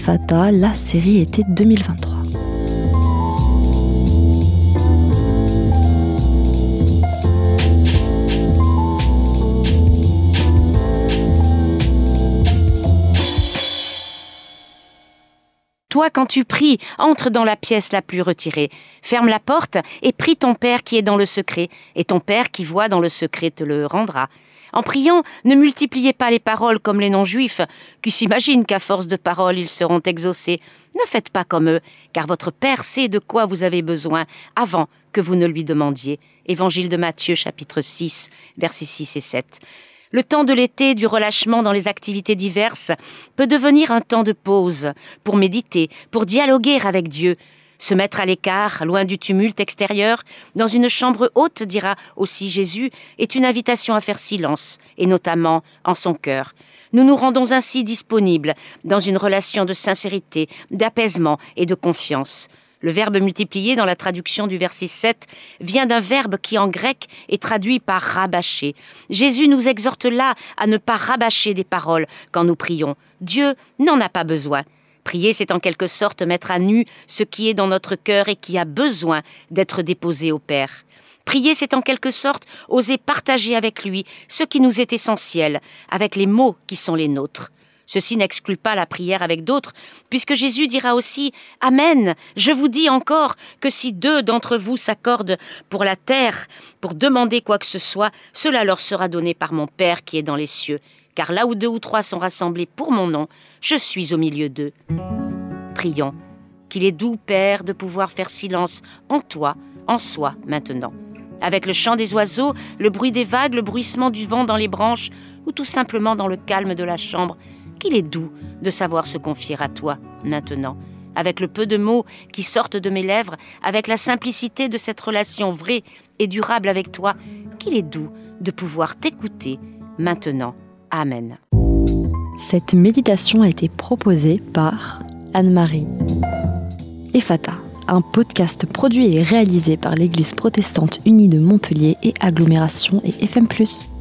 Ephata, la série été 2023. Toi, quand tu pries, entre dans la pièce la plus retirée, ferme la porte et prie ton Père qui est dans le secret, et ton Père qui voit dans le secret te le rendra. En priant, ne multipliez pas les paroles comme les non-juifs, qui s'imaginent qu'à force de paroles, ils seront exaucés. Ne faites pas comme eux, car votre Père sait de quoi vous avez besoin avant que vous ne lui demandiez. Évangile de Matthieu, chapitre 6, versets 6 et 7. Le temps de l'été, du relâchement dans les activités diverses, peut devenir un temps de pause, pour méditer, pour dialoguer avec Dieu. Se mettre à l'écart, loin du tumulte extérieur, dans une chambre haute, dira aussi Jésus, est une invitation à faire silence, et notamment en son cœur. Nous nous rendons ainsi disponibles dans une relation de sincérité, d'apaisement et de confiance. Le verbe multiplier dans la traduction du verset 7 vient d'un verbe qui en grec est traduit par rabâcher. Jésus nous exhorte là à ne pas rabâcher des paroles quand nous prions. Dieu n'en a pas besoin. Prier, c'est en quelque sorte mettre à nu ce qui est dans notre cœur et qui a besoin d'être déposé au Père. Prier, c'est en quelque sorte oser partager avec lui ce qui nous est essentiel, avec les mots qui sont les nôtres. Ceci n'exclut pas la prière avec d'autres, puisque Jésus dira aussi « Amen, je vous dis encore que si 2 d'entre vous s'accordent pour la terre, pour demander quoi que ce soit, cela leur sera donné par mon Père qui est dans les cieux. Car là où 2 ou 3 sont rassemblés pour mon nom, je suis au milieu d'eux. » Prions, qu'il est doux, Père, de pouvoir faire silence en toi, en soi, maintenant. Avec le chant des oiseaux, le bruit des vagues, le bruissement du vent dans les branches, ou tout simplement dans le calme de la chambre, qu'il est doux de savoir se confier à toi, maintenant. Avec le peu de mots qui sortent de mes lèvres, avec la simplicité de cette relation vraie et durable avec toi, qu'il est doux de pouvoir t'écouter, maintenant. Amen. Cette méditation a été proposée par Anne-Marie. Ephata, un podcast produit et réalisé par l'Église protestante unie de Montpellier et Agglomération et FM+.